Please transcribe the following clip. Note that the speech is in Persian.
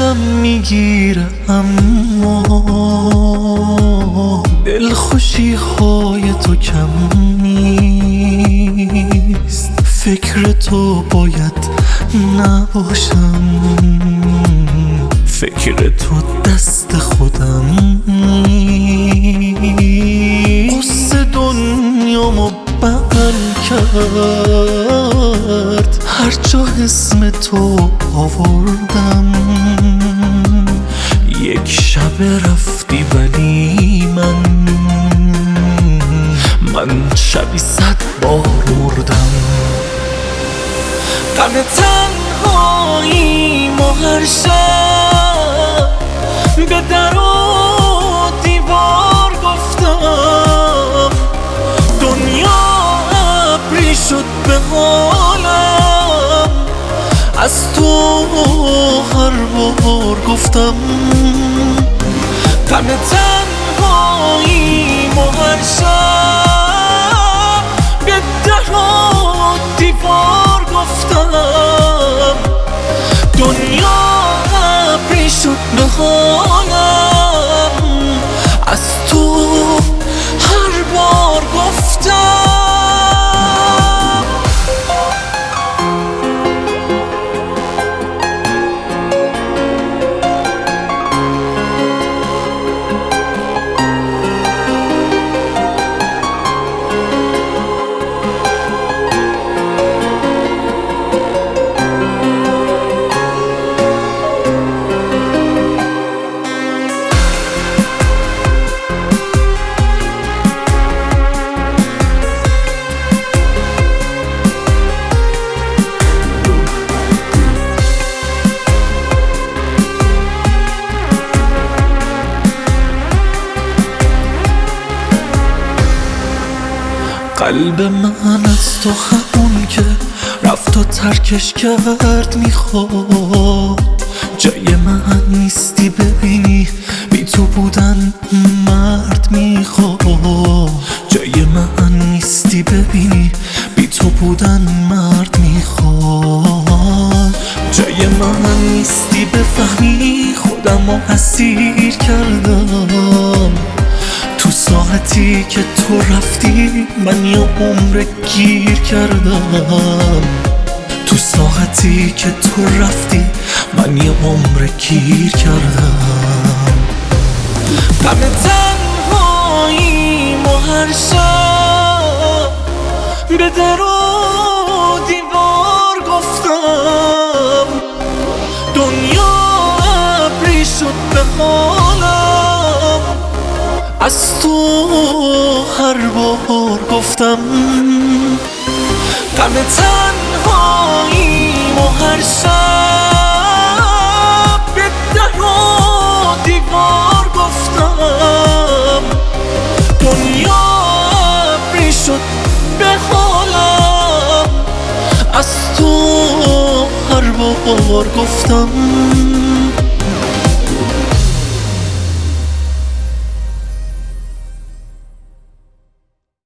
دلم میگیره اما دلخوشی های تو کم نیست. فکر تو باید نباشم، فکر تو دست خودم نیست. قصه دنیامو بغل کرد هر جا اسم تو آوردم. یک شب رفتی ولی من شبی 100 بار مردم. غم تنهایی ما هر شب به در و دیوار گفتم. دنیا ابری شد به حالم، از تو هر بار گفتم. غم تنهایی ما هر شب به در و دیوار گفتم. دنیا ابری شد به حالم، از تو هر بار گفتم. قلب من از تو همون که رفت و ترکش کرد میخواد. جای من نیستی ببینی، بی تو بودن مرد میخواد. جای من نیستی ببینی، بی تو بودن مرد میخواد. جای من نیستی بفهمی خودمو اسیر کردم. تو ساعتی که تو رفتی من یه عمر گیر کردم. تو ساعتی که تو رفتی من یه عمر گیر کردم. غم تنهایی ما هر شب به در و دیوار گفتم. دنیا ابری شد به حالم، از تو هر بار گفتم. غم تنهایی ما هر شب به در و دیوار گفتم. دنیا ابری شد به حالم، از تو هر بار گفتم.